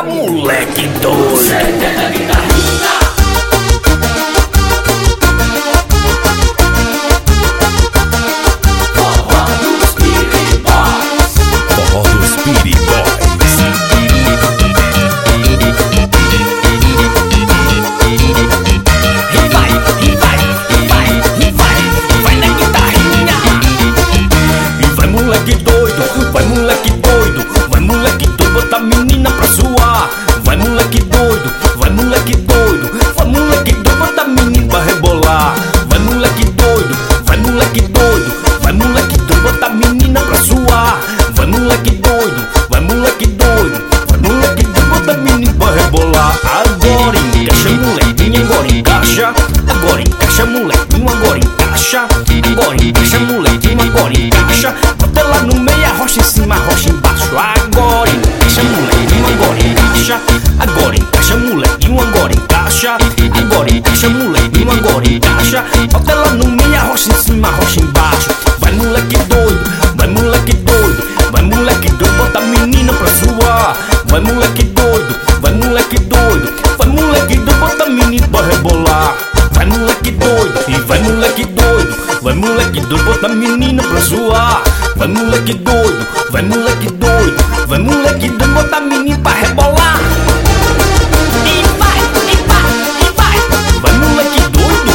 moleque doido. Senta guitarrinha. Forró dos Speedy Boys. Forró dos Speedy Boys. E vai na guitarrinha. E vai moleque doido, vai moleque doido, vai moleque doido, bota a menina pra zoar. Vai moleque doido, vai moleque doido, vai moleque doido, bota a menina pra rebolar. Vai moleque doido, vai moleque doido, vai moleque doido, bota a menina pra zoar. Vai moleque doido, vai moleque doido, vai moleque doido, bota a menina pra rebolar. Agora encaixa molequinha, agora encaixa. Agora encaixa molequinho, agora encaixa. Agora encaixa molequinho, agora encaixa. Bota ela no meio, arrocha em cima, arrocha embaixo. Agora encaixa molequinho, agora encaixa. Agora encaixa molequinho, agora encaixa. Agora encaixa molequinho, agora encaixa. Bota ela no meio, arrocha em cima, arrocha embaixo. Vai moleque doido, vai moleque doido, vai moleque doido, bota a menina pra zoar. Vai moleque doido, vai moleque doido, vai moleque doido, bota a menina pra rebolar. Vai moleque doido, e vai moleque doido, vai moleque doido, bota a menina pra zoar. Vai moleque doido, vai moleque doido, vai moleque doido, bota a menina pra rebolar. E vai. Vai moleque doido.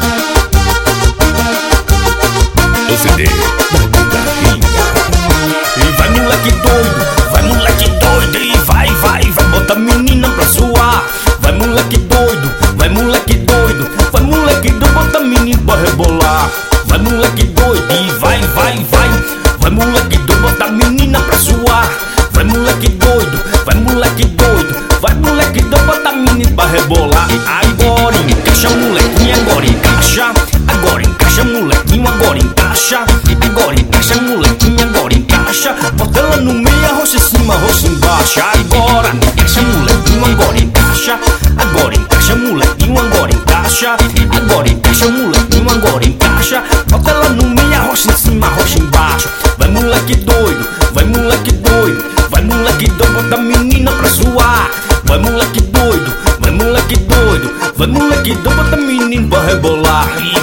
O CD da guitarrinha. E vai moleque doido, vai moleque doido, e vai, bota a menina pra zoar. Vai moleque doido, vai moleque doido, vai moleque doido, bota a menina pra rebolar. Vai moleque doido, e vai, vai moleque doido, bota a menina pra zoar. Vai moleque doido, vai moleque doido, vai moleque doido, bota a menina pra rebolar. Agora encaixa molequinho, agora encaixa. Agora encaixa molequinho, agora encaixa. Agora encaixa molequinho, agora encaixa. Bota ela no meio, arrocha em cima, arrocha embaixo. Agora encaixa molequinho, agora encaixa. Agora encaixa molequinho, agora encaixa. Agora encaixa molequinho, agora encaixa. Bota ela no meio, arrocha em cima, arrocha embaixo. Vai moleque doido, vai moleque doido, vai moleque doido, bota a menina pra zoar. Vai moleque doido, vai moleque doido, vai moleque doido, bota a menina pra rebolar.